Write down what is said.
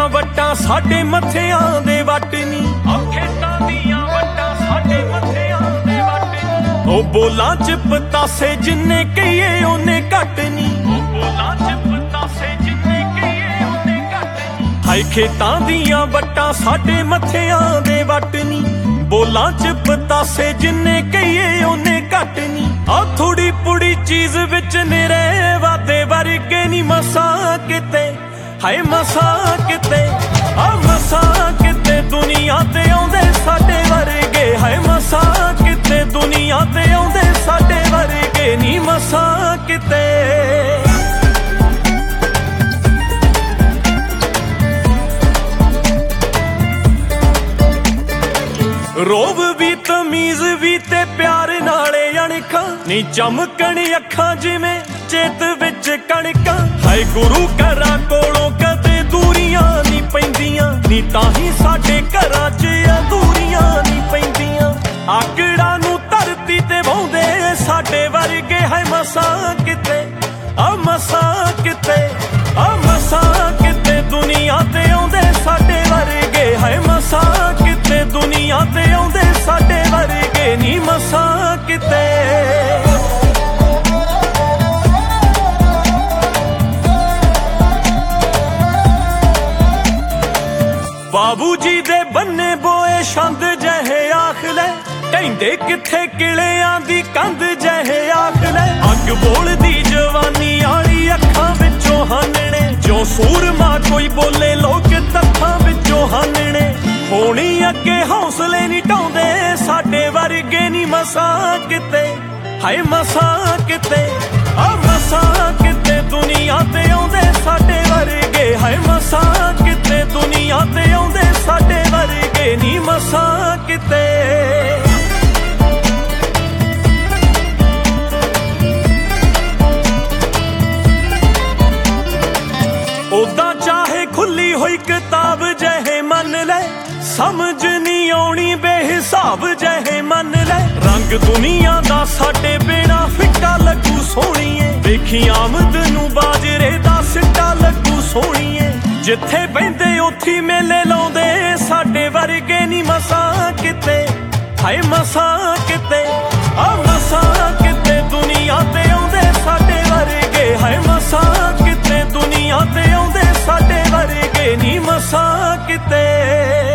ਦੀਆਂ ਵੱਟਾਂ ਸਾਡੇ ਮੱਥਿਆਂ ਦੇ ਵੱਟ ਨੀ, ਖੇਤਾਂ ਦੀਆਂ ਵੱਟਾਂ ਸਾਡੇ ਮੱਥਿਆਂ ਦੇ ਵੱਟ ਨੀ। ਉਹ ਬੋਲਾਂ ਚ ਪਤਾਸੇ ਜਿੰਨੇ ਕਹੀਏ ਉਹਨੇ ਘੱਟ ਨੀ, ਉਹ ਬੋਲਾਂ ਚ ਪਤਾਸੇ ਜਿੰਨੇ ਕਹੀਏ ਉਹਨੇ ਘੱਟ ਨੀ। ਹਾਏ ਖੇਤਾਂ ਦੀਆਂ ਵੱਟਾਂ ਸਾਡੇ ਮੱਥਿਆਂ ਦੇ ਵੱਟ ਨੀ, ਬੋਲਾਂ ਚ ਪਤਾਸੇ ਜਿੰਨੇ ਕਹੀਏ ਉਹਨੇ ਘੱਟ ਨੀ। ਆ ਥੋੜੀ ਪੁੜੀ ਚੀਜ਼ ਵਿੱਚ ਨਿਰੇ ਵਾਦੇ ਵਰਗੇ ਨੀ ਮਸਾਂ ਕਿਤੇ, ਹਾਏ ਮਸਾਂ ਕਿਤੇ, ਆ ਮਸਾਂ ਕਿਤੇ ਦੁਨੀਆ ਤੇ ਆਉਂਦੇ ਸਾਡੇ ਵਰਗੇ, ਹਾਏ ਮਸਾਂ ਕਿਤੇ ਦੁਨੀਆ ਤੇ ਆਉਂਦੇ ਸਾਡੇ ਵਰਗੇ ਨੀ ਮਸਾਂ ਕਿਤੇ। ਰੋਬ ਵੀ ਤਮੀਜ਼ ਵੀ ਤੇ ਪਿਆਰ ਨਾਲੇ ਅਣਖਾਂ ਨੀ, ਚਮਕਣ ਅੱਖਾਂ ਜਿਵੇਂ ਚੇਤ ਵਿੱਚ ਕਣਕਾਂ। ਹਾਏ ਗੁਰੂ ਘਰਾਂ ਕੋਲੋਂ ਕਦੇ ਦੂਰੀਆਂ ਨੀ ਪੈਂਦੀਆਂ ਨੀ, ਤਾਂ ਹੀ ਸਾਡੇ ਘਰਾਂ 'ਚ ਅਧੂਰੀਆਂ ਨੀ ਪੈਂਦੀਆਂ। ਆਕੜਾਂ ਨੂੰ ਧਰਤੀ ਤੇ ਵਾਹੁੰਦੇ ਸਾਡੇ ਵਰਗੇ, ਹਾਏ ਮਸਾਂ ਕਿਤੇ, ਆ ਮਸਾਂ ਕਿਤੇ, ਆ ਮਸਾਂ ਕਿਤੇ ਦੁਨੀਆ ਤੇ ਆਉਂਦੇ ਸਾਡੇ ਵਰਗੇ, ਹਾਏ ਮਸਾਂ ਕਿਤੇ ਦੁਨੀਆ ਤੇ ਆਉਂਦੇ ਸਾਡੇ ਵਰਗੇ ਨੀ ਮਸਾਂ ਕਿਤੇ। ਬਾਬੂ ਜੀ ਦੇ ਬੰਨੇ ਬੋਏ ਛੰਦ ਜਿਹੇ ਆਖ ਲੈ, ਕਹਿੰਦੇ ਕਿੱਥੇ ਕਿਲਿਆਂ ਦੀ ਕੰਧ ਜਿਹੇ ਆਖ ਲੈ। ਅੱਗ ਬੋਲਦੀ ਜਵਾਨੀ ਵਾਲੀ ਅੱਖਾਂ ਵਿੱਚੋਂ ਹਾਨਣੇ, ਜੋ ਸੂਰਮਾ ਕੋਈ ਬੋਲੇ ਲੋਕ ਤੱਥਾਂ ਵਿੱਚੋਂ ਹਾਨਣੇ। ਹੋਣੀ ਅੱਗੇ ਹੌਸਲੇ ਨੀ ਢਾਉਂਦੇ ਸਾਡੇ ਵਰਗੇ ਨੀ ਮਸਾਂ ਕਿਤੇ, ਹਾਏ ਮਸਾਂ ਕਿਤੇ, ਆ ਮਸਾਂ ਕਿਤੇ ਦੁਨੀਆ ਤੇ ਆਉਂਦੇ ਸਾਡੇ ਵਰਗੇ, ਹਾਏ ਮਸਾਂ ਕਿਤੇ ਦੁਨੀਆ ਤੇ ਆਉਂਦੇ ਸਾਡੇ ਵਰਗੇ ਨੀ ਮਸਾਂ ਕਿਤੇ। ਉਦਾਂ ਚਾਹੇ ਖੁੱਲੀ ਹੋਈ ਕਿਤਾਬ ਜਿਹੇ ਮੰਨ ਲੈ, ਸਮਝ ਨੀ ਆਉਣੀ ਬੇਹਿਸਾਬ ਜਿਹੇ ਮੰਨ ਲੈ। ਰੰਗ ਦੁਨੀਆ ਦਾ ਸਾਡੇ ਬਿਨਾ ਫਿੱਕਾ ਲੱਗੂ ਸੋਹਣੀਏ, ਵੇਖੀ ਆਮਦ ਨੂੰ ਬਾਜਰੇ ਦਾ ਸਿੱਟਾ ਲੱਗੂ ਸੋਹਣੀਏ। ਜਿੱਥੇ ਬਹਿੰਦੇ ਉੱਥੇ ਮੇਲੇ ਲਾਉਂਦੇ ਸਾਡੇ ਵਰਗੇ ਨੀ ਮਸਾਂ ਕਿਤੇ, ਹਾਏ ਮਸਾਂ ਕਿਤੇ, ਆ ਮਸਾਂ ਕਿਤੇ ਦੁਨੀਆ ਤੇ ਆਉਂਦੇ ਸਾਡੇ ਵਰਗੇ, ਹਾਏ ਮਸਾਂ ਕਿਤੇ ਦੁਨੀਆ ਤੇ ਆਉਂਦੇ ਸਾਡੇ ਵਰਗੇ ਨੀ ਮਸਾਂ ਕਿਤੇ।